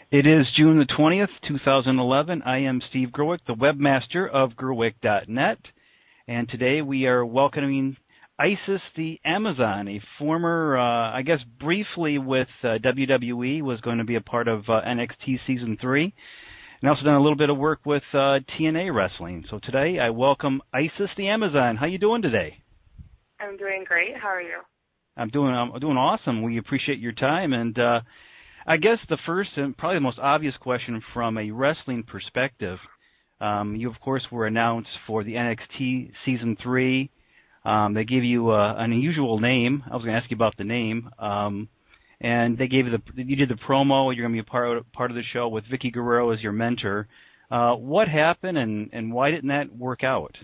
It is June the 20th, 2011. I am Steve Gerwick, the webmaster of Gerwick.net, and today we are welcoming Isis the Amazon, a former, I guess briefly with WWE, was going to be a part of NXT Season 3, and also done a little bit of work with TNA Wrestling. So today I welcome Isis the Amazon. How you doing today? I'm doing great. How are you? I'm doing awesome. We appreciate your time, and I guess the first and probably the most obvious question from a wrestling perspective, you of course were announced for the NXT Season 3. They gave you an unusual name. I was going to ask you about the name. And they gave you did the promo. You're going to be a part of the show with Vickie Guerrero as your mentor. What happened and why didn't that work out?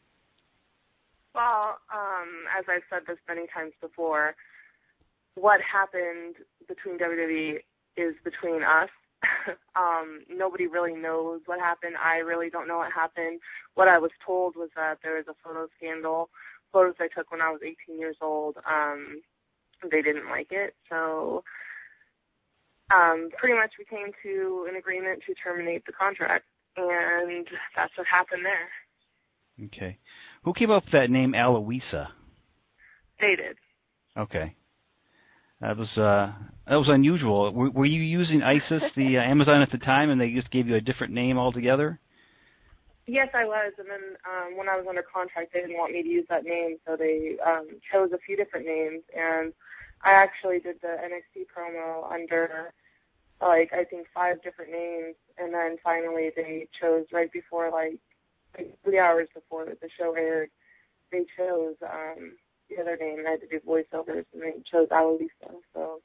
Well, as I've said this many times before, what happened between WWE is between us. Nobody really knows what happened. I really don't know what happened. What I was told was that there was a photo scandal, photos I took when I was 18 years old. They didn't like it. So pretty much we came to an agreement to terminate the contract, and that's what happened there. Okay. Who came up with that name, Aloisa? They did. Okay. That was unusual. Were you using Isis, the Amazon at the time, and they just gave you a different name altogether? Yes, I was. And then when I was under contract, they didn't want me to use that name, so they chose a few different names. And I actually did the NXT promo under, I think 5 different names. And then finally they chose right before, like 3 hours before the show aired, they chose the other name, and I had to do voiceovers, and they chose Aloisa. So,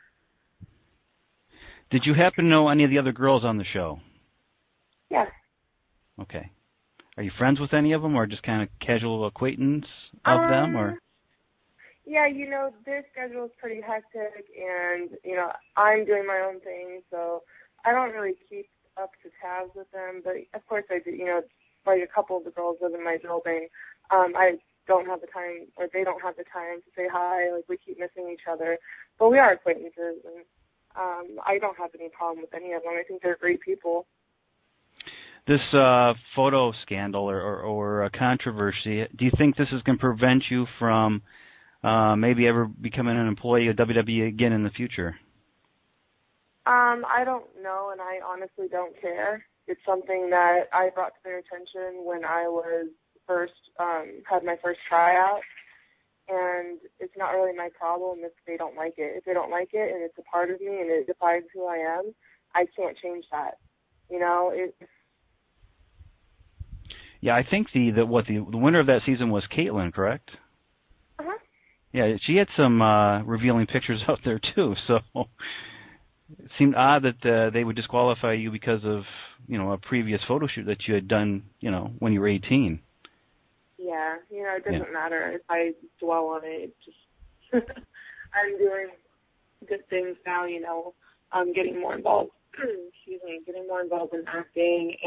did you happen to know any of the other girls on the show? Yes. Okay. Are you friends with any of them, or just kind of casual acquaintance of them, or? Yeah, their schedule is pretty hectic, and I'm doing my own thing, so I don't really keep up to tabs with them. But of course, I do. Like a couple of the girls live in my building. I don't have the time, or they don't have the time to say hi. Like, we keep missing each other. But we are acquaintances, and I don't have any problem with any of them. I think they're great people. This photo scandal or controversy, do you think this is going to prevent you from maybe ever becoming an employee of WWE again in the future? I don't know, and I honestly don't care. It's something that I brought to their attention when I was had my first tryout, and it's not really my problem if they don't like it. If they don't like it and it's a part of me and it defines who I am, I can't change that. Yeah, I think the winner of that season was Caitlyn, correct? Uh-huh. Yeah, she had some revealing pictures out there too, so it seemed odd that they would disqualify you because of, a previous photo shoot that you had done, when you were 18. Yeah, it doesn't matter if I dwell on it. Just I'm doing good things now, I'm getting more involved, getting more involved in acting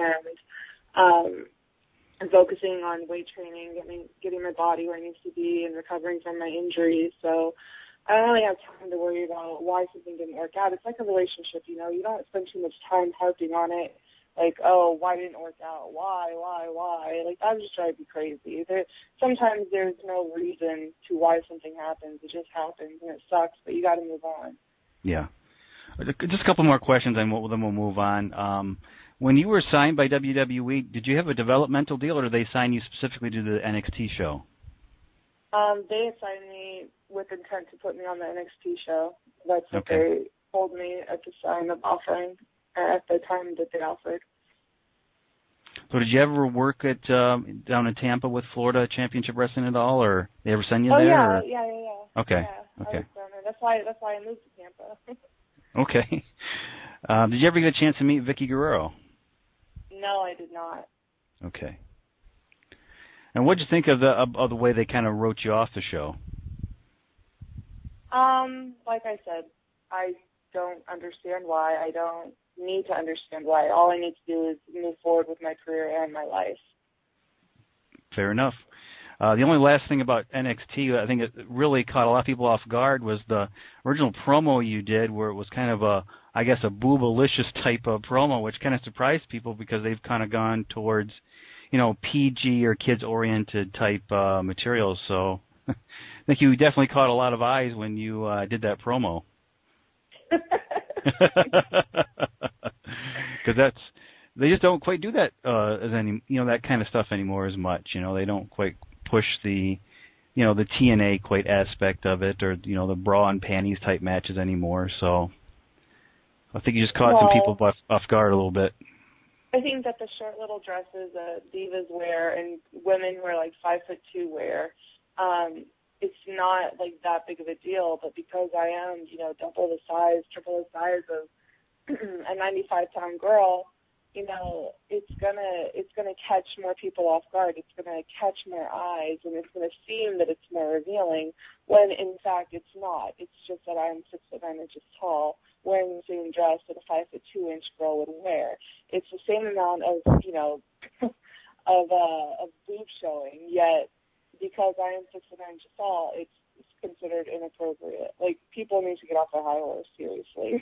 and focusing on weight training, getting my body where it needs to be and recovering from my injuries. So I don't really have time to worry about why something didn't work out. It's like a relationship, you don't spend too much time harping on it. Like, oh, why didn't it work out? Why? Like, that would just drive me crazy. Sometimes there's no reason to why something happens. It just happens, and it sucks, but you got to move on. Yeah. Just a couple more questions, and then we'll move on. When you were signed by WWE, did you have a developmental deal, or did they sign you specifically to the NXT show? They assigned me with intent to put me on the NXT show. That's what they told me at the sign of offering at the time that they offered. So did you ever work at down in Tampa with Florida Championship Wrestling at all, or they ever send you there? Yeah. Okay. Yeah, okay. I was down there. That's why I moved to Tampa. Okay. Did you ever get a chance to meet Vickie Guerrero? No, I did not. Okay. And what did you think of the way they kind of wrote you off the show? Like I said, I don't understand why. I don't need to understand why. All I need to do is move forward with my career and my life. Fair enough. The only last thing about NXT, I think it really caught a lot of people off guard, was the original promo you did, where it was kind of a boobalicious type of promo, which kind of surprised people because they've kind of gone towards, PG or kids-oriented type materials. So I think you definitely caught a lot of eyes when you did that promo. Because they just don't quite do that that kind of stuff anymore as much. They don't quite push the the TNA quite aspect of it, or the bra and panties type matches anymore. So I think you just caught some people off guard a little bit. I think that the short little dresses that divas wear and women who are like 5'2" wear, it's not like that big of a deal. But because I am, double the size, triple the size of a 95-pound girl, it's gonna catch more people off guard. It's gonna catch more eyes, and it's gonna seem that it's more revealing when in fact it's not. It's just that I'm 6'9" inches tall, wearing the same dress that a 5'2" girl would wear. It's the same amount of of boob showing, yet because I am 6'9" inches tall, it's considered inappropriate. Like, people need to get off their high horse, seriously.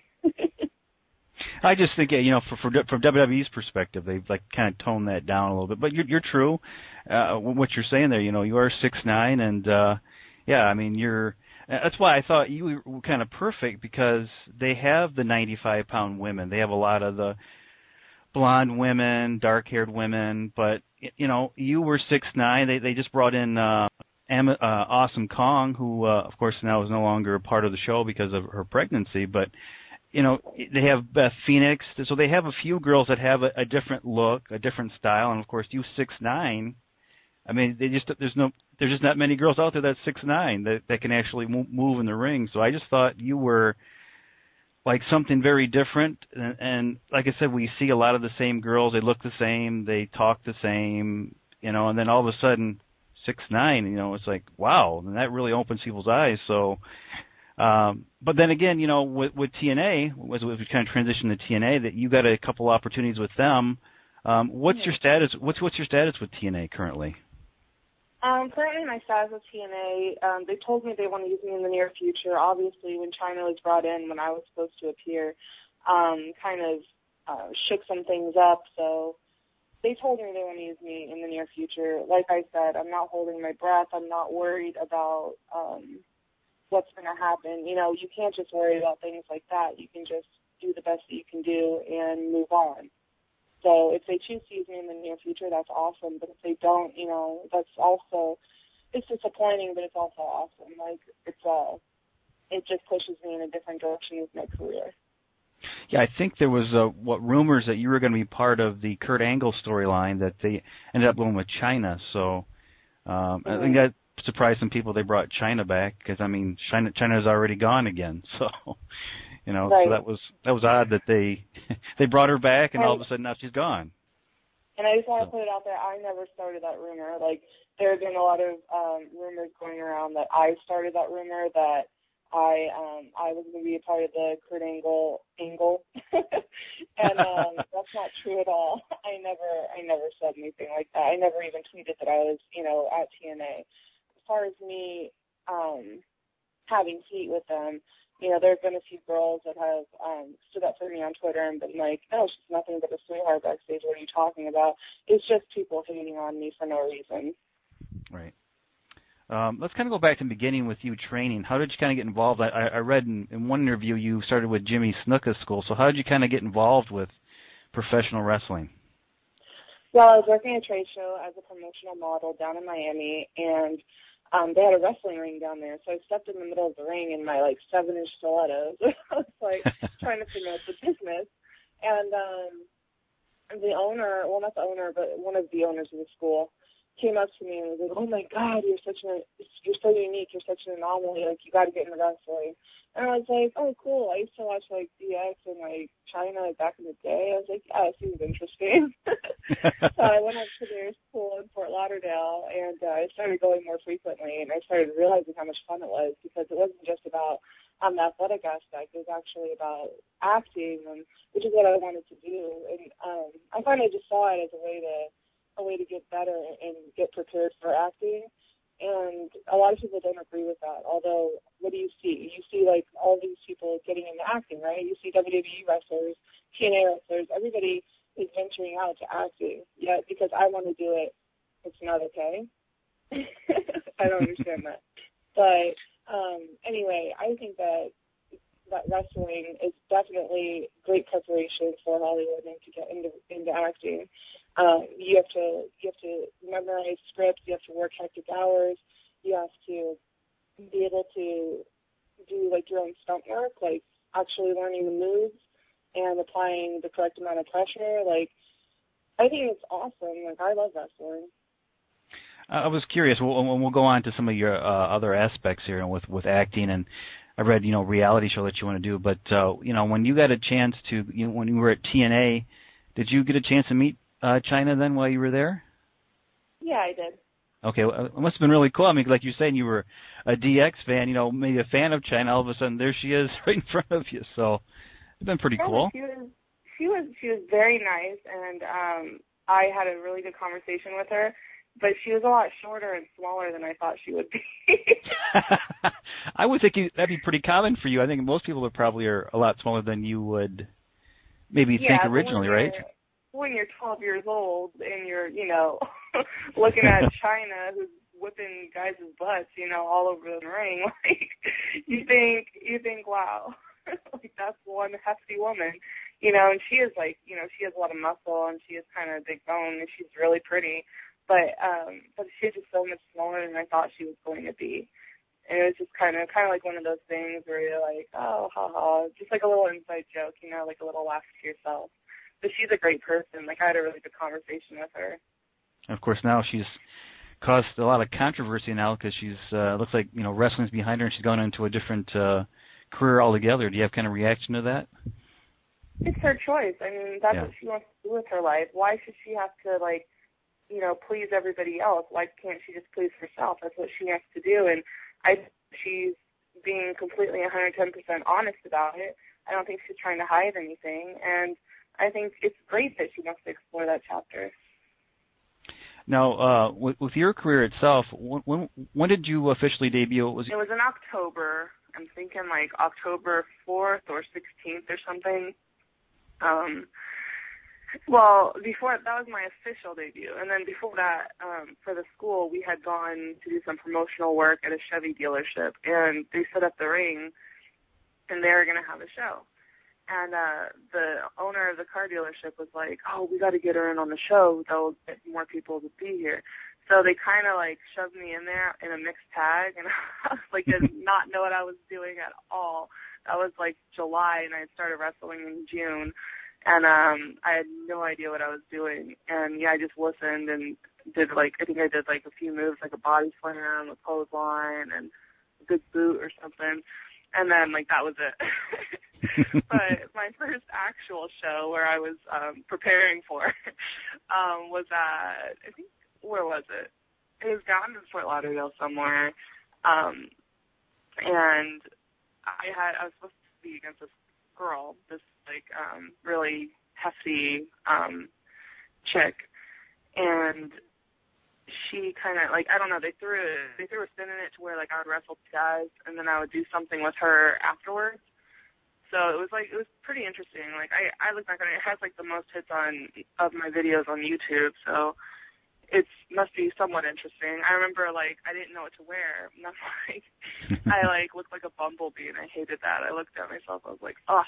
I just think, from WWE's perspective, they've kind of toned that down a little bit. But you're true. What you're saying there, you are 6'9", and that's why I thought you were kind of perfect, because they have the 95-pound women. They have a lot of the blonde women, dark-haired women, but you were 6'9". They just brought in Awesome Kong, who of course now is no longer a part of the show because of her pregnancy, but they have Beth Phoenix, so they have a few girls that have a different look, a different style, and of course you 6'9". I mean, there's just not many girls out there that's 6'9" that can actually move in the ring. So I just thought you were like something very different, and like I said, we see a lot of the same girls. They look the same, they talk the same, and then all of a sudden 6'9", it's like, wow, and that really opens people's eyes. So. But then again, with TNA, as we kind of transition to TNA, that you got a couple opportunities with them. What's your status? What's your status with TNA currently? Currently, my status with TNA, they told me they want to use me in the near future. Obviously, when China was brought in, when I was supposed to appear, kind of shook some things up. So they told me they want to use me in the near future. Like I said, I'm not holding my breath. I'm not worried about what's going to happen. You can't just worry about things like that. You can just do the best that you can do and move on. So if they choose to use me in the near future, that's awesome. But if they don't, that's also, it's disappointing, but it's also awesome. Like, it just pushes me in a different direction with my career. Yeah, I think there was rumors that you were going to be part of the Kurt Angle storyline that they ended up going with China. So I think that surprised some people they brought China back, because China's already gone again. So right. So that was odd that they brought her back, and all of a sudden now she's gone. And I just want to put it out there, I never started that rumor. Like, there have been a lot of rumors going around that I started that rumor, that I was going to be a part of the Kurt Angle, and that's not true at all. I never said anything like that. I never even tweeted that I was, at TNA. As far as me having heat with them, there have been a few girls that have stood up for me on Twitter and been like, no, she's nothing but a sweetheart backstage. What are you talking about? It's just people hating on me for no reason. Right. Let's kind of go back to the beginning with you training. How did you kind of get involved? I read in one interview you started with Jimmy Snuka's school. So how did you kind of get involved with professional wrestling? Well, I was working at a trade show as a promotional model down in Miami, and they had a wrestling ring down there. So I stepped in the middle of the ring in my 7-inch stilettos. I was trying to promote the business, and the owner, well, not the owner, but one of the owners of the school, came up to me and was like, "Oh my God, you're so unique. You're such an anomaly. You got to get into wrestling." And I was like, "Oh, cool. I used to watch DX and China back in the day." I was like, "Yeah, it seems interesting." So I went up to their school in Fort Lauderdale, and I started going more frequently, and I started realizing how much fun it was, because it wasn't just about the athletic aspect. It was actually about acting, which is what I wanted to do. And I kind of just saw it as a way to get better and get prepared for acting. And a lot of people don't agree with that. Although, what do you see? You see, like, all these people getting into acting, right? You see WWE wrestlers, TNA wrestlers, everybody is venturing out to acting. Yet, because I want to do it, it's not okay. I don't understand that. But anyway, I think that wrestling is definitely great preparation for Hollywood and to get into acting. You have to memorize scripts. You have to work hectic hours. You have to be able to do like your own stunt work, like actually learning the moves and applying the correct amount of pressure. Like, I think it's awesome. Like, I love wrestling. I was curious. We'll go on to some of your other aspects here with acting, and I read, reality show that you want to do. But when you got a chance to, when you were at TNA, did you get a chance to meet Chyna then while you were there? Yeah, I did. Okay, well, it must have been really cool. I mean, like you're saying, you were a DX fan, maybe a fan of Chyna. All of a sudden, there she is right in front of you. So it's been pretty cool. She was very nice, and I had a really good conversation with her. But she was a lot shorter and smaller than I thought she would be. I would think that'd be pretty common for you. I think most people probably are a lot smaller than you would maybe think originally, right? When you're 12 years old and you're, looking at Chyna who's whipping guys' butts, all over the ring, like, you think, wow, like, that's one hefty woman, and she is like, she has a lot of muscle and she is kind of big bone and she's really pretty. But she's just so much smaller than I thought she was going to be. And it was just kind of like one of those things where you're like, oh, ha, just like a little inside joke, like a little laugh to yourself. But she's a great person. Like, I had a really good conversation with her. Of course, now she's caused a lot of controversy now because she's looks like, wrestling's behind her and she's gone into a different career altogether. Do you have kind of reaction to that? It's her choice. I mean, that's what she wants to do with her life. Why should she have to, like, please everybody else? Why can't she just please herself? That's what she has to do. And she's being completely 110% honest about it. I don't think she's trying to hide anything. And I think it's great that she wants to explore that chapter. Now, with your career itself, when did you officially debut? It was in October. I'm thinking like October 4th or 16th or something. Well, before that was my official debut, and then before that, for the school, we had gone to do some promotional work at a Chevy dealership, and they set up the ring, and they were going to have a show. And the owner of the car dealership was like, "Oh, we got to get her in on the show. That'll get more people to be here." So they kind of like shoved me in there in a mixed tag, and I was like, did not know what I was doing at all. That was like July, and I had started wrestling in June. And I had no idea what I was doing. And, I just listened and did, I think I did, a few moves, like a body slam, a clothesline, and a good boot or something. And then, that was it. But my first actual show where I was preparing for was at, I think, where was it? It was down in Fort Lauderdale somewhere. And I was supposed to be against this girl, this really hefty chick, and she kind of I don't know, they threw a spin in it to where I would wrestle guys and then I would do something with her afterwards. So it was pretty interesting. I look back on it, it has the most hits of my videos on YouTube, so it must be somewhat interesting. I remember, I didn't know what to wear. And I looked like a bumblebee, and I hated that. I looked at myself, I was like, oh.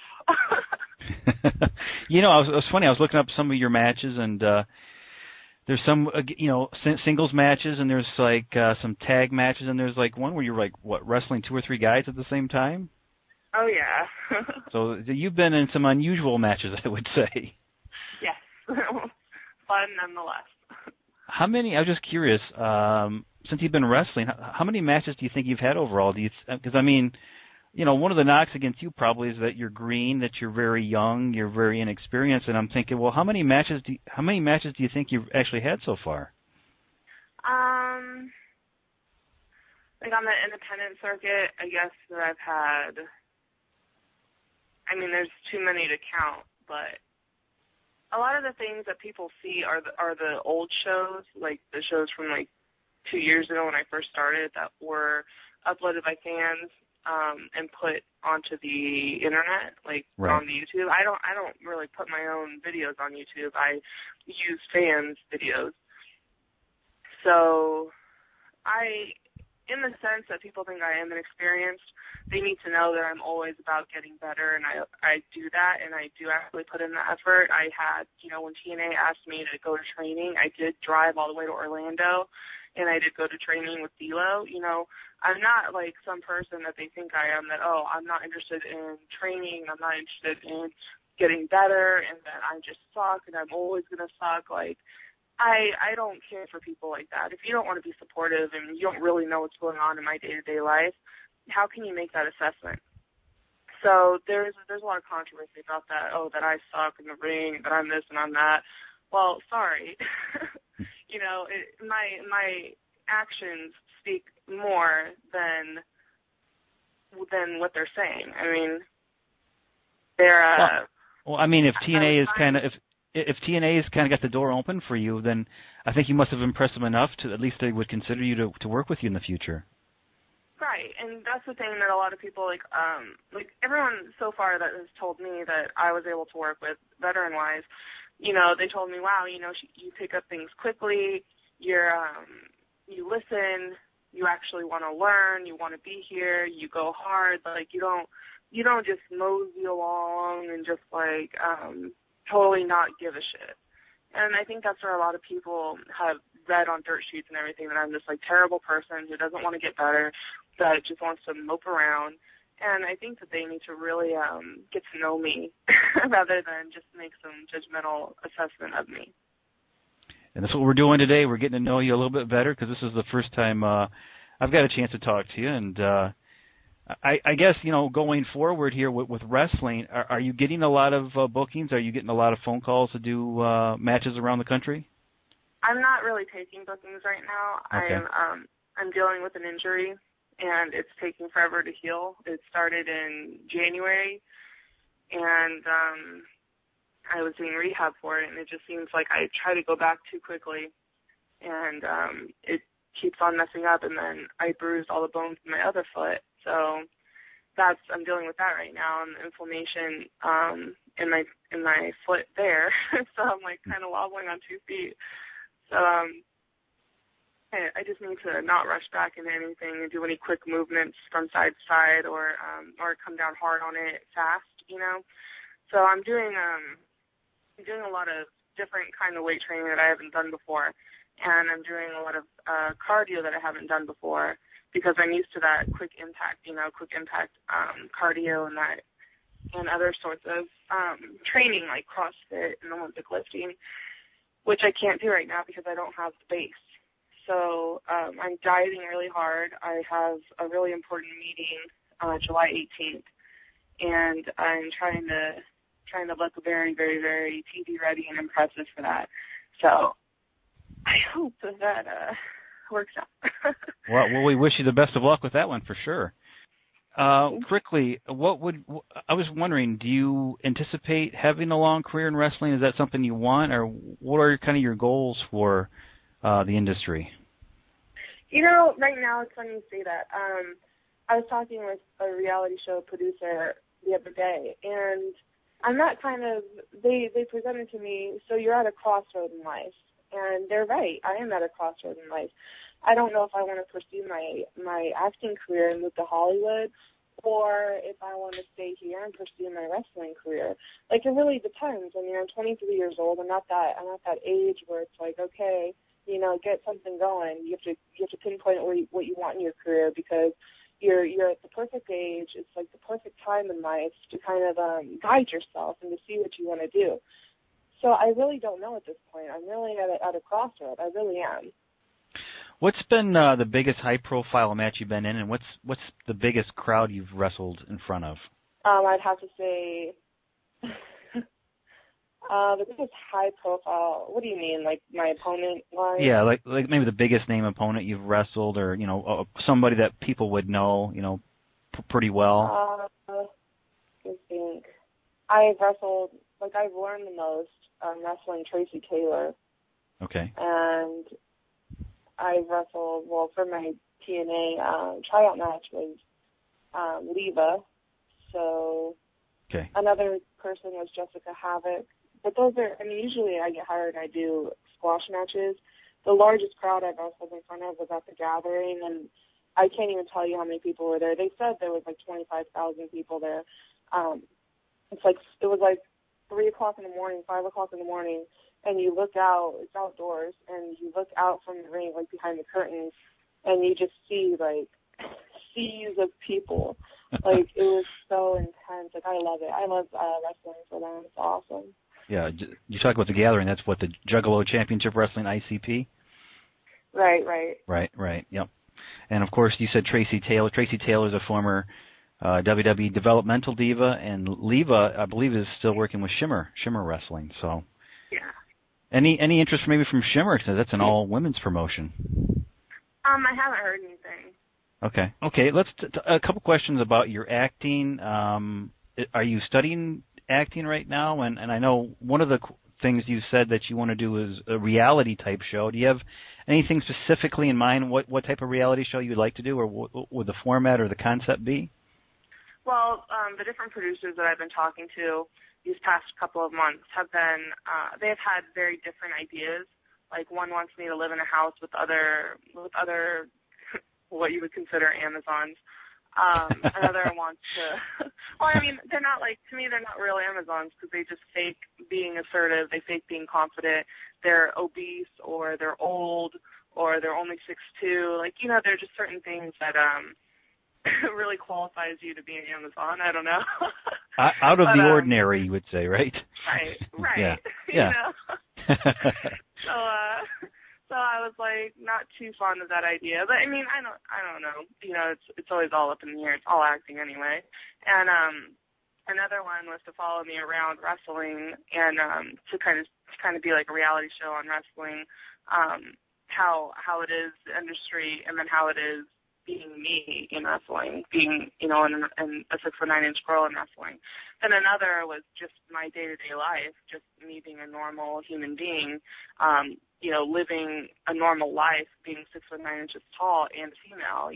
It was funny. I was looking up some of your matches, and there's some, singles matches, and there's, some tag matches, and there's, one where you're, wrestling 2 or 3 guys at the same time? Oh, yeah. So you've been in some unusual matches, I would say. Yes. Fun nonetheless. How many? I was just curious. Since you've been wrestling, how many matches do you think you've had overall? Because one of the knocks against you probably is that you're green, that you're very young, you're very inexperienced, and I'm thinking, well, how many matches do you think you've actually had so far? On the independent circuit, I guess that I've had. There's too many to count, but a lot of the things that people see are the old shows, the shows from 2 years ago when I first started that were uploaded by fans and put onto the internet, like Right. on the YouTube. I don't really put my own videos on YouTube. I use fans' videos. So in the sense that people think I am inexperienced, they need to know that I'm always about getting better, and I do that, and I do actually put in the effort. I had, when TNA asked me to go to training, I did drive all the way to Orlando, and I did go to training with D'Lo. I'm not like some person that they think I am, that, oh, I'm not interested in training, I'm not interested in getting better, and that I just suck, and I'm always going to suck. Like, I don't care for people like that. If you don't want to be supportive and you don't really know what's going on in my day-to-day life, how can you make that assessment? So there's a lot of controversy about that. Oh, that I suck in the ring, that I'm this and I'm that. Well, sorry. My actions speak more than what they're saying. I mean, they're well, I mean, if TNA is kind of if TNA has kind of got the door open for you, then I think you must have impressed them enough to at least they would consider you to work with you in the future. Right, and that's the thing that a lot of people, like everyone so far that has told me that I was able to work with, veteran-wise, they told me, wow, you pick up things quickly, you listen, you actually want to learn, you want to be here, you go hard, like you don't just mosey along and just like totally not give a shit. And I think that's where a lot of people have read on dirt sheets and everything that I'm this like terrible person who doesn't want to get better, that just wants to mope around. And I think that they need to really get to know me rather than just make some judgmental assessment of me. And that's what we're doing today. We're getting to know you a little bit better because this is the first time I've got a chance to talk to you. And I guess, going forward here with wrestling, are you getting a lot of bookings? Are you getting a lot of phone calls to do matches around the country? I'm not really taking bookings right now. Okay. I'm dealing with an injury, and it's taking forever to heal. It started in January, and I was doing rehab for it, and it just seems like I try to go back too quickly, and it keeps on messing up, and then I bruised all the bones in my other foot. So I'm dealing with that right now, and the inflammation in my foot there. So I'm like kind of wobbling on 2 feet. So I just need to not rush back into anything and do any quick movements from side to side or come down hard on it fast, So I'm doing a lot of different kind of weight training that I haven't done before, and I'm doing a lot of cardio that I haven't done before because I'm used to that quick impact cardio and other sorts of training like CrossFit and Olympic lifting, which I can't do right now because I don't have the base. So I'm dieting really hard. I have a really important meeting July 18th, and I'm trying to look very, very, very TV ready and impressive for that. So I hope that works out. Well, we wish you the best of luck with that one for sure. Quickly, I was wondering, do you anticipate having a long career in wrestling? Is that something you want, or what are kind of your goals for the industry? Right now it's funny you say that. I was talking with a reality show producer the other day, and I'm not they presented to me, so you're at a crossroad in life. And they're right. I am at a crossroad in life. I don't know if I want to pursue my acting career and move to Hollywood, or if I want to stay here and pursue my wrestling career. Like, it really depends. I mean, I'm 23 years old. I'm not that age where it's like, okay, get something going. You have to pinpoint what you want in your career because you're at the perfect age. It's like the perfect time in life to kind of guide yourself and to see what you want to do. So I really don't know at this point. I'm really at a crossroad. I really am. What's been the biggest high-profile match you've been in, and what's the biggest crowd you've wrestled in front of? I'd have to say the biggest high-profile. What do you mean, like my opponent-wise? Yeah, like maybe the biggest name opponent you've wrestled, or somebody that people would know, pretty well. I think I've wrestled. Like, I've learned the most wrestling Tracy Taylor. Okay. And I've wrestled, well, for my TNA tryout match was Leva. So Okay. another person was Jessica Havoc. But those are, I mean, usually I get hired and I do squash matches. The largest crowd I've wrestled in front of was at the Gathering, and I can't even tell you how many people were there. They said there was like 25,000 people there. It was like 3 o'clock in the morning, 5 o'clock in the morning, and you look out, it's outdoors, and you look out from the ring, like behind the curtains, and you just see like seas of people. Like, it was so intense. Like, I love it. I love wrestling for them. It's awesome. Yeah, you talk about the Gathering. That's what, the Juggalo Championship Wrestling, ICP? Right. Yep. And, of course, you said Tracy Taylor. Tracy Taylor is a former WWE developmental diva, and Leva, I believe, is still working with Shimmer Wrestling. So, yeah. Any interest maybe from Shimmer? Because that's an all-women's promotion. I haven't heard anything. Okay. Let's a couple questions about your acting. Are you studying acting right now? And I know one of the things you said that you want to do is a reality type show. Do you have anything specifically in mind? What type of reality show you'd like to do, or what would the format or the concept be? Well, the different producers that I've been talking to these past couple of months have been, they've had very different ideas. Like, one wants me to live in a house with other what you would consider Amazons. Another wants to, well, I mean, they're not like, to me, they're not real Amazons because they just fake being assertive. They fake being confident. They're obese, or they're old, or they're only 6'2". Like, there are just certain things that, really qualifies you to be an Amazon. I don't know. Out of the ordinary, you would say, right? Right. Yeah. So I was like not too fond of that idea, but I mean I don't know. It's always all up in the air. It's all acting anyway. And another one was to follow me around wrestling and to kind of be like a reality show on wrestling, how it is the industry, and then how it is being me in wrestling, being, and a 6'9" girl in wrestling. Then another was just my day-to-day life, just me being a normal human being, living a normal life, being 6'9" tall and female,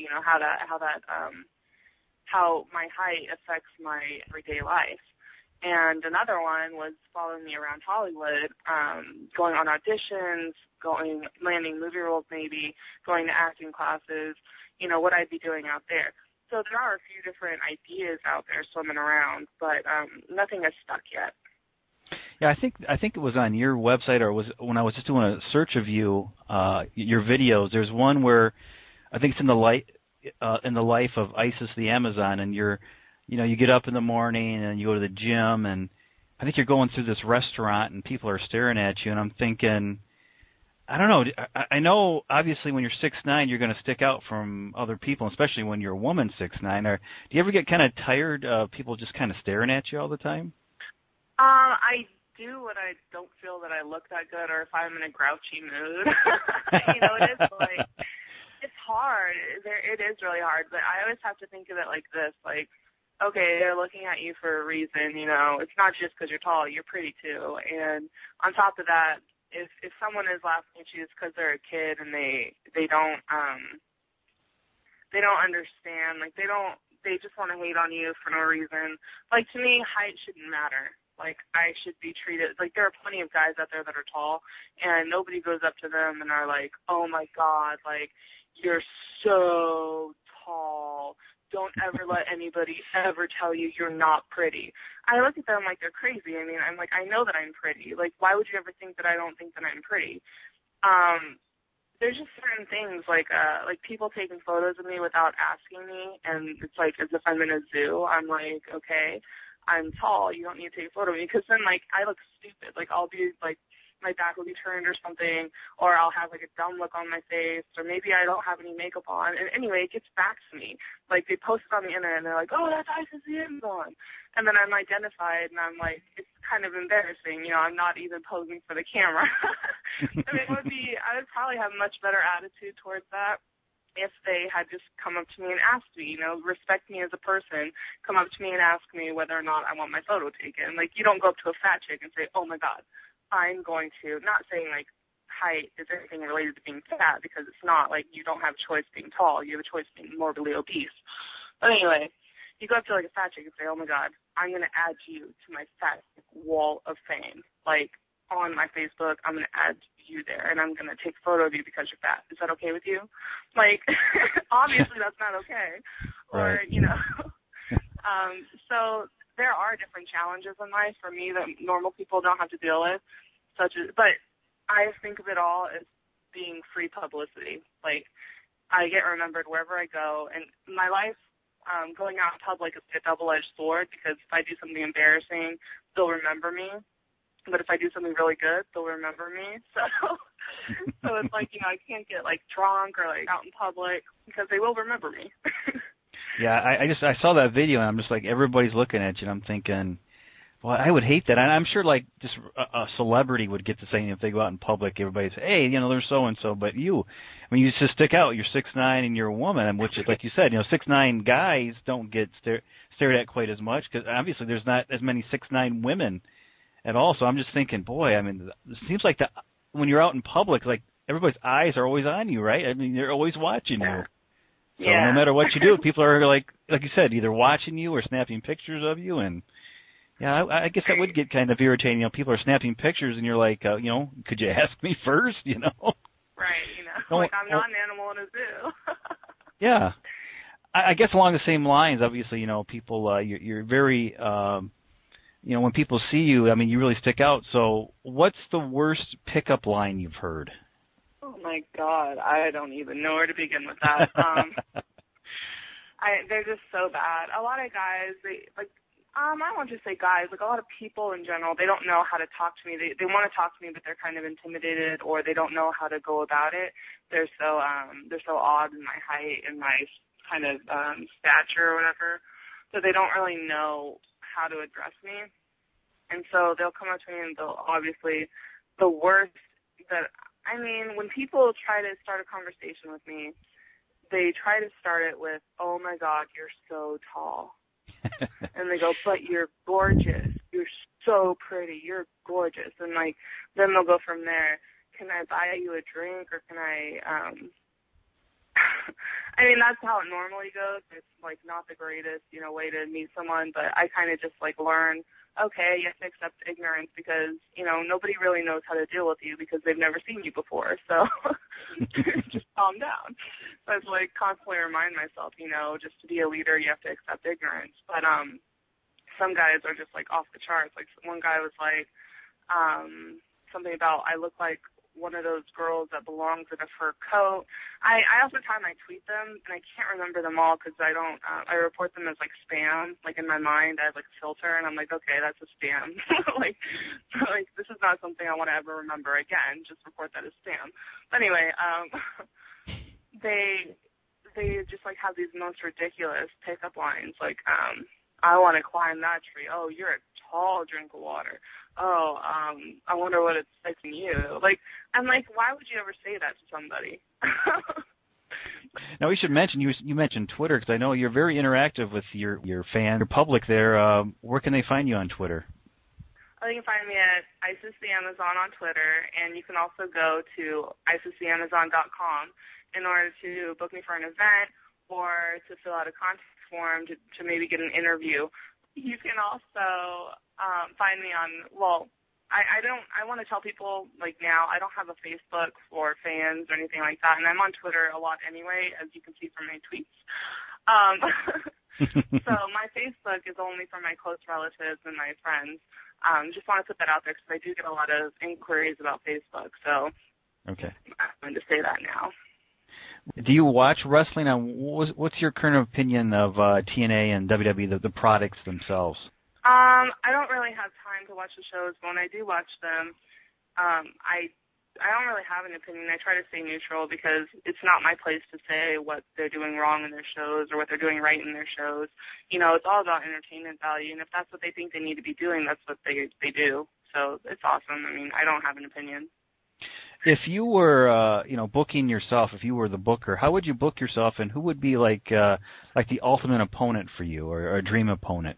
how my height affects my everyday life. And another one was following me around Hollywood, going on auditions, landing movie roles maybe, going to acting classes, what I'd be doing out there. So there are a few different ideas out there swimming around, but nothing has stuck yet. Yeah, I think it was on your website, or was when I was just doing a search of you, your videos. There's one where I think it's in the life of Isis the Amazon, and you get up in the morning and you go to the gym, and I think you're going through this restaurant and people are staring at you, and I'm thinking, I don't know. I know obviously when you're 6'9", you're going to stick out from other people, especially when you're a woman 6'9". Do you ever get kind of tired of people just kind of staring at you all the time? I do when I don't feel that I look that good, or if I'm in a grouchy mood. It is like, it's hard. It is really hard, but I always have to think of it like this, like, okay, they're looking at you for a reason, it's not just because you're tall, you're pretty too. And on top of that, if someone is laughing at you, it's because they're a kid and they don't understand, like they just want to hate on you for no reason. Like, to me, height shouldn't matter. Like, I should be treated, like, there are plenty of guys out there that are tall, and nobody goes up to them and are like, oh my God, like, you're so tall. Don't ever let anybody ever tell you you're not pretty. I look at them like they're crazy. I mean, I'm like, I know that I'm pretty. Like, why would you ever think that I don't think that I'm pretty? There's just certain things, like people taking photos of me without asking me, and it's like as if I'm in a zoo. I'm like, okay, I'm tall. You don't need to take a photo of me, because then, like, I look stupid. Like, I'll be, like, my back will be turned or something, or I'll have, like, a dumb look on my face, or maybe I don't have any makeup on. And anyway, it gets back to me. Like, they post it on the internet, and they're like, oh, that's Isis the Amazon. And then I'm identified, and I'm like, it's kind of embarrassing. I'm not even posing for the camera. I mean, I would probably have a much better attitude towards that if they had just come up to me and asked me, respect me as a person, come up to me and ask me whether or not I want my photo taken. Like, you don't go up to a fat chick and say, oh, my God, I'm going to, not saying, like, height is anything related to being fat, because it's not. Like, you don't have a choice being tall. You have a choice being morbidly obese. But anyway, you go up to like a fat chick and say, oh my God, I'm going to add you to my fat wall of fame. Like, on my Facebook, I'm going to add you there, and I'm going to take a photo of you because you're fat. Is that okay with you? Like, obviously that's not okay. Or, right. you know. So there are different challenges in life for me that normal people don't have to deal with, but I think of it all as being free publicity. Like, I get remembered wherever I go, and my life, going out in public is a double-edged sword, because if I do something embarrassing, they'll remember me. But if I do something really good, they'll remember me. So it's like, you know, I can't get like drunk or like out in public, because they will remember me. Yeah, I saw that video, and I'm just like, everybody's looking at you, and I'm thinking, well, I would hate that. And I'm sure like just a celebrity would get the same if they go out in public. Everybody say, hey, you know, there's so and so, but you, I mean, you just stick out. You're 6'9" and you're a woman, which is like you said, you know, 6'9" guys don't get stared at quite as much, because obviously there's not as many 6'9" women at all. So I'm just thinking, boy, I mean, it seems like when you're out in public, like everybody's eyes are always on you, right? I mean, they're always watching you. So yeah. no matter what you do, people are like you said, either watching you or snapping pictures of you. And yeah, I guess that would get kind of irritating. You know, people are snapping pictures, and you're like, you know, could you ask me first? You know. Right. You know, like I'm not an animal in a zoo. Yeah. I guess along the same lines, obviously, you know, people, you're very, you know, when people see you, I mean, you really stick out. So what's the worst pickup line you've heard? Oh my God, I don't even know where to begin with that. They're just so bad. A lot of guys, I don't want to say guys, like a lot of people in general, they don't know how to talk to me. They want to talk to me, but they're kind of intimidated, or they don't know how to go about it. They're so odd in my height and my kind of stature or whatever, that they don't really know how to address me. And so they'll come up to me, and they'll obviously, the worst that, I mean, when people try to start a conversation with me, they try to start it with, oh my God, you're so tall. And they go, but you're gorgeous. You're so pretty. You're gorgeous. And like, then they'll go from there. Can I buy you a drink, or can I, I mean, that's how it normally goes. It's like not the greatest, you know, way to meet someone, but I kind of just like learn, okay, you have to accept ignorance, because, you know, nobody really knows how to deal with you because they've never seen you before. So just calm down. So it's like constantly remind myself, you know, just to be a leader, you have to accept ignorance. But some guys are just like off the charts. Like one guy was like something about, I look like one of those girls that belongs in a fur coat. I also time I tweet them, and I can't remember them all because I don't. I report them as like spam. Like in my mind, I have like a filter, and I'm like, okay, that's a spam. like this is not something I want to ever remember again. Just report that as spam. But anyway, they just like have these most ridiculous pickup lines, like I want to climb that tree. Oh, you're a tall drink of water. Oh, I wonder what it's like to you. Like, I'm like, why would you ever say that to somebody? Now, we should mention, you mentioned Twitter, because I know you're very interactive with your fan, your public there. Where can they find you on Twitter? Oh, you can find me at Isis the Amazon on Twitter, and you can also go to isistheamazon.com in order to book me for an event or to fill out a contact form to maybe get an interview. You can also find me on, well, I want to tell people, like now, I don't have a Facebook for fans or anything like that, and I'm on Twitter a lot anyway, as you can see from my tweets. So my Facebook is only for my close relatives and my friends. Just want to put that out there because I do get a lot of inquiries about Facebook, so okay. I'm going to say that now. Do you watch wrestling? What's your current opinion of TNA and WWE, the products themselves? I don't really have time to watch the shows, but when I do watch them, I don't really have an opinion. I try to stay neutral because it's not my place to say what they're doing wrong in their shows or what they're doing right in their shows. You know, it's all about entertainment value, and if that's what they think they need to be doing, that's what they do. So it's awesome. I mean, I don't have an opinion. If you were, booking yourself, if you were the booker, how would you book yourself, and who would be like the ultimate opponent for you, or a dream opponent?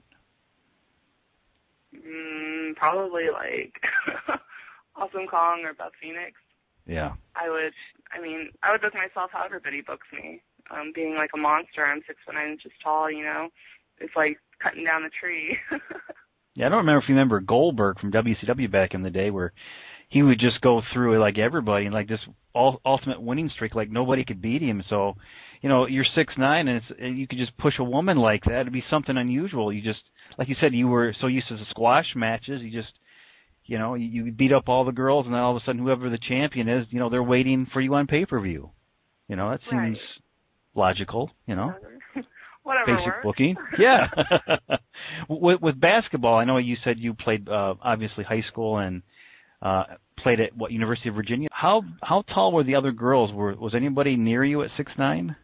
Probably like Awesome Kong or Beth Phoenix. Yeah. I would book myself how everybody books me. Being like a monster, I'm 6'9" inches tall, you know. It's like cutting down the tree. Yeah, I don't remember if you remember Goldberg from WCW back in the day where he would just go through like everybody and like this ultimate winning streak, like nobody could beat him. So, you know, you're 6'9" and you could just push a woman like that. It'd be something unusual. You just, like you said, you were so used to the squash matches. You just, you know, you beat up all the girls and then all of a sudden whoever the champion is, you know, they're waiting for you on pay-per-view. You know, that seems logical, you know. Whatever Basic works. booking. Yeah. With basketball, I know you said you played obviously high school and played at University of Virginia. How tall were the other girls? Was anybody near you at 6'9"?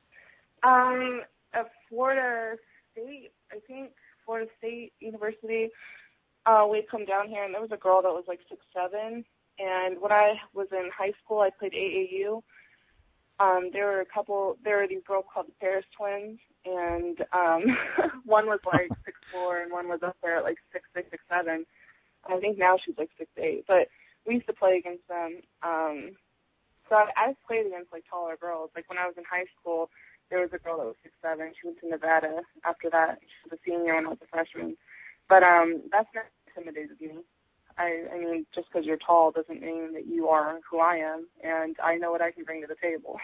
At Florida State, I think Florida State University, we'd come down here and there was a girl that was like 6'7", and when I was in high school, I played AAU. There were these girls called the Paris Twins, and one was like 6'4", and one was up there at like 6'6", 6'7". I think now she's like 6'8", but we used to play against them. So I played against like taller girls. Like when I was in high school, there was a girl that was 6'7". She went to Nevada after that. She was a senior when I was a freshman. But that's not intimidated me. I mean, just because you're tall doesn't mean that you are who I am, and I know what I can bring to the table.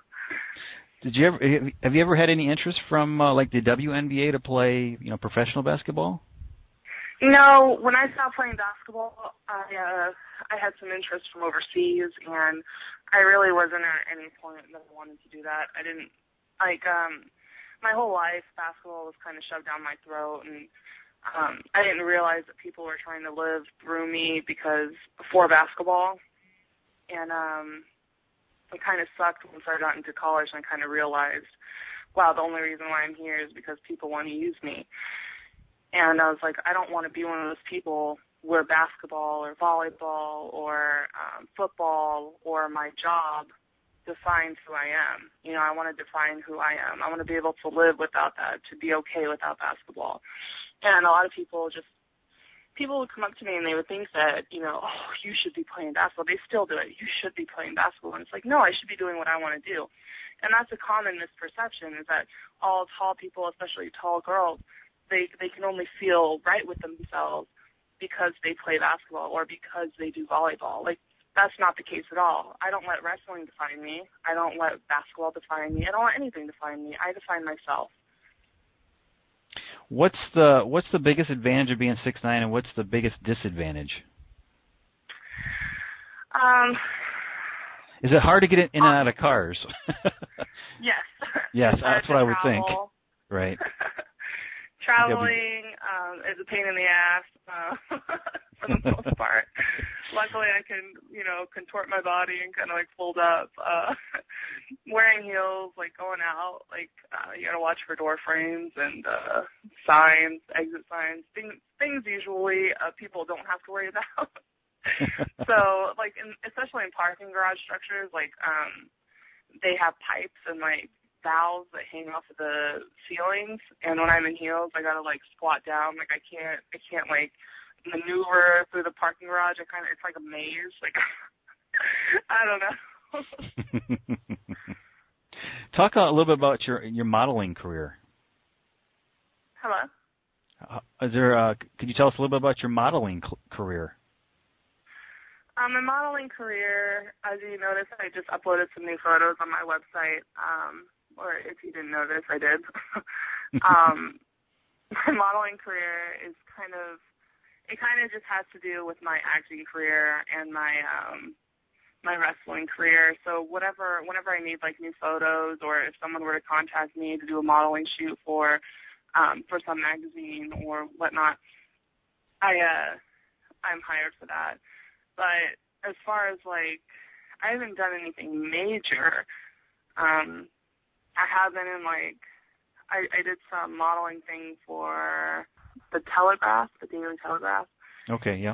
Have you ever had any interest from like the WNBA to play, you know, professional basketball? No, when I stopped playing basketball, I had some interest from overseas, and I really wasn't at any point that I wanted to do that. I didn't my whole life basketball was kind of shoved down my throat, and I didn't realize that people were trying to live through me for basketball, and it kind of sucked once I got into college and I kind of realized, wow, the only reason why I'm here is because people want to use me. And I was like, I don't want to be one of those people where basketball or volleyball or football or my job defines who I am. You know, I want to define who I am. I want to be able to live without that, to be okay without basketball. And a lot of people would come up to me and they would think that, you know, oh, you should be playing basketball. They still do it. You should be playing basketball. And it's like, no, I should be doing what I want to do. And that's a common misperception, is that all tall people, especially tall girls, they can only feel right with themselves because they play basketball or because they do volleyball. Like, that's not the case at all. I don't let wrestling define me. I don't let basketball define me. I don't let anything define me. I define myself. What's the biggest advantage of being 6'9", and what's the biggest disadvantage? Is it hard to get in and out of cars? Yes. Yes, that's what I would think. Right. Traveling is a pain in the ass for the most part. Luckily, I can, you know, contort my body and kind of like fold up. Wearing heels, like going out, like you got to watch for door frames and signs, exit signs, things usually people don't have to worry about. So, like, especially in parking garage structures, like they have pipes and like valves that hang off of the ceilings, and when I'm in heels, I gotta like squat down. Like I can't like maneuver through the parking garage. It's like a maze. Like I don't know. Talk a little bit about your modeling career. Hello. Could you tell us a little bit about your modeling career? My modeling career, as you noticed, I just uploaded some new photos on my website. Or if you didn't notice, I did. My modeling career is kind of just has to do with my acting career and my wrestling career. So whenever I need like new photos, or if someone were to contact me to do a modeling shoot for some magazine or whatnot, I'm hired for that. But as far as like, I haven't done anything major. I have been in like, I did some modeling thing for the Telegraph, the Daily Telegraph. Okay, yeah.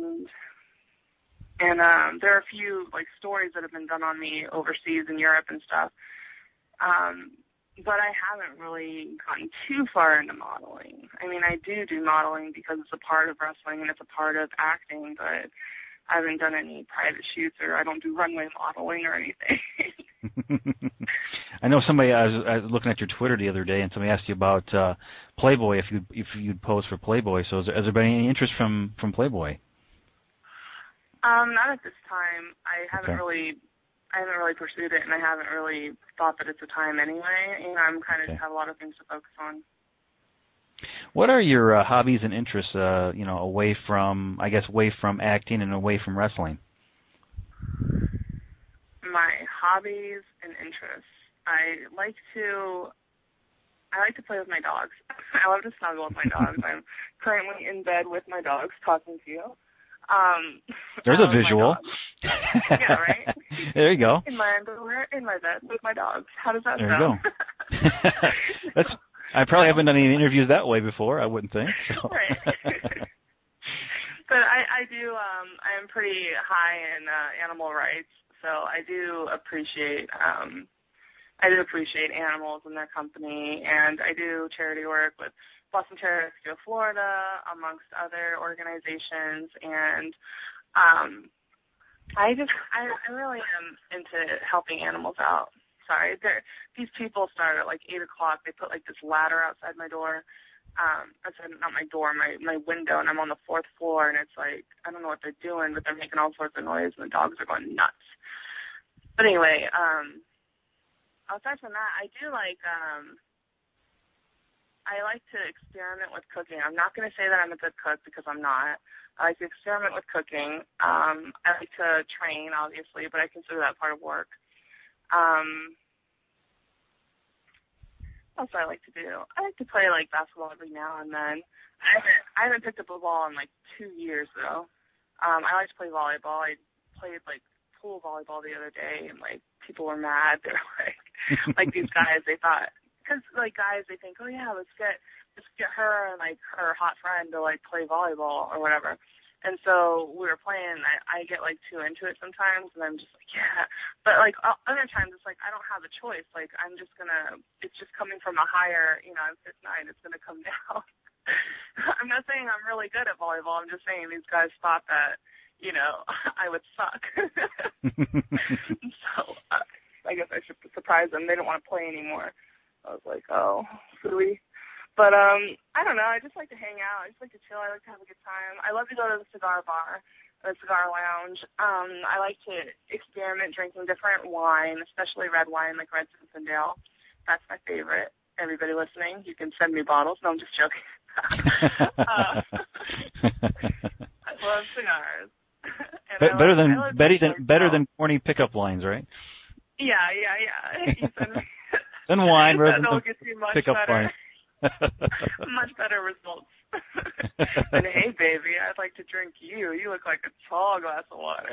And there are a few like stories that have been done on me overseas in Europe and stuff. But I haven't really gotten too far into modeling. I mean, I do modeling because it's a part of wrestling and it's a part of acting, but I haven't done any private shoots, or I don't do runway modeling or anything. I know somebody. I was looking at your Twitter the other day, and somebody asked you about Playboy. If you'd pose for Playboy. So has there been any interest from Playboy? Not at this time. I haven't Okay. really pursued it, and I haven't really thought that it's a time anyway. You know, I'm kind of just have a lot of things to focus on. What are your hobbies and interests? Away from acting and away from wrestling. My hobbies and interests. I like to play with my dogs. I love to snuggle with my dogs. I'm currently in bed with my dogs talking to you. There's a visual. Yeah, right? There you go. In my underwear, in my bed with my dogs. How does that There sound? you go. I probably haven't done any interviews that way before, I wouldn't think. So. Right. But I do, I am pretty high in animal rights, so I do appreciate animals and their company, and I do charity work with Boston Terrier Rescue of Florida, amongst other organizations, and I really am into helping animals out. Sorry, these people start at like 8 o'clock. They put like this ladder outside my door. Not my door, my window, and I'm on the 4th floor, and it's like, I don't know what they're doing, but they're making all sorts of noise, and the dogs are going nuts. But anyway, aside from that, I do like, I like to experiment with cooking. I'm not going to say that I'm a good cook because I'm not. I like to experiment with cooking. I like to train, obviously, but I consider that part of work. What else do I like to do? I like to play like basketball every now and then. I haven't picked up a ball in like 2 years though. I like to play volleyball. I played like pool volleyball the other day, and like people were mad. They were like these guys. They thought, because like guys, they think, oh yeah, let's get her and like her hot friend to like play volleyball or whatever. And so we were playing. I get like too into it sometimes, and I'm just like, yeah. But like other times, it's like I don't have a choice. Like it's just coming from a higher, I'm 6'9", it's gonna come down. I'm not saying I'm really good at volleyball. I'm just saying these guys thought that, I would suck. So I guess I should surprise them. They don't want to play anymore. I was like, oh, silly. But I don't know. I just like to hang out. I just like to chill. I like to have a good time. I love to go to the cigar bar, the cigar lounge. I like to experiment drinking different wine, especially red wine, like Red Zinfandel. That's my favorite. Everybody listening, you can send me bottles. No, I'm just joking. I love cigars. Better than corny pickup lines, right? Yeah. You send me then wine rather that'll than get you much pickup better. lines. Much better results. And hey, baby, I'd like to drink you. You look like a tall glass of water.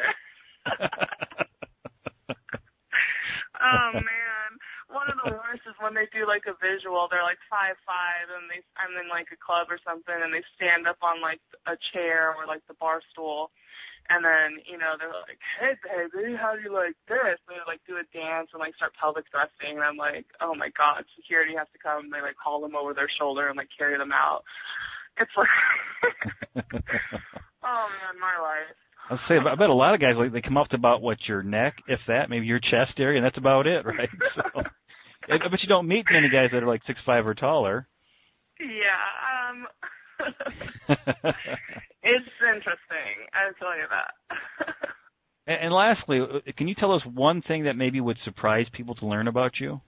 Oh man, one of the worst is when they do like a visual. They're like 5'5", and I'm in like a club or something, and they stand up on like a chair or like the bar stool, and then they're like, "Hey baby, how do you like this?" And they like do a dance and like start pelvic thrusting, and I'm like, "Oh my god, security has to come." And they like haul them over their shoulder and like carry them out. It's like, oh man, my life. I'll say, I bet a lot of guys, like, they come up to about, your neck, if that, maybe your chest area, and that's about it, right? So, I bet you don't meet many guys that are like 6'5" or taller. Yeah, it's interesting, I'll tell you that. And lastly, can you tell us one thing that maybe would surprise people to learn about you?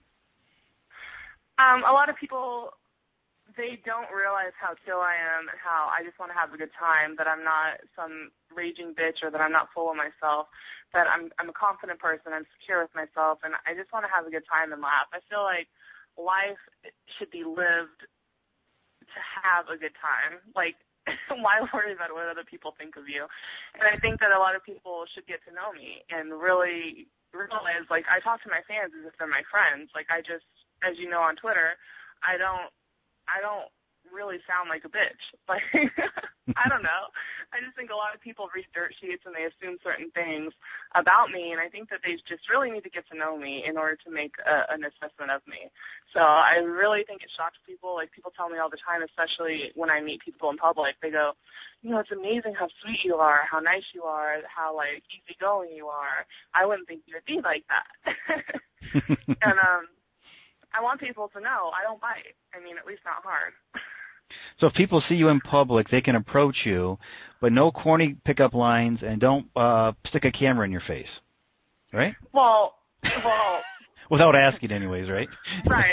A lot of people, they don't realize how chill I am and how I just want to have a good time, that I'm not some raging bitch or that I'm not full of myself, that I'm a confident person, I'm secure with myself, and I just want to have a good time and laugh. I feel like life should be lived to have a good time. Like, why worry about what other people think of you? And I think that a lot of people should get to know me and really realize, like, I talk to my fans as if they're my friends. Like, I just, as you know on Twitter, I don't really sound like a bitch. Like, I don't know. I just think a lot of people read dirt sheets and they assume certain things about me, and I think that they just really need to get to know me in order to make an assessment of me. So I really think it shocks people. Like, people tell me all the time, especially when I meet people in public, they go, you know, it's amazing how sweet you are, how nice you are, how, like, easygoing you are. I wouldn't think you would be like that. And I want people to know I don't bite. I mean, at least not hard. So if people see you in public, they can approach you, but no corny pickup lines, and don't stick a camera in your face, right? Well. Without asking, anyways, right? Right.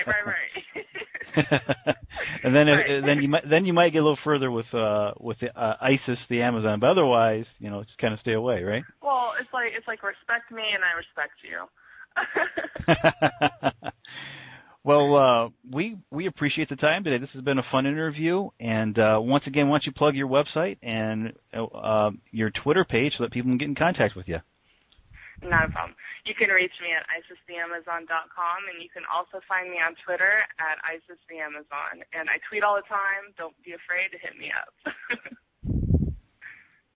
And then you might get a little further with ISIS, the Amazon, but otherwise, you know, just kind of stay away, right? Well, it's like respect me and I respect you. Well, we appreciate the time today. This has been a fun interview, and once again, why don't you plug your website and your Twitter page so that people can get in contact with you? Not a problem. You can reach me at isistheamazon.com, and you can also find me on Twitter at isistheamazon. And I tweet all the time. Don't be afraid to hit me up.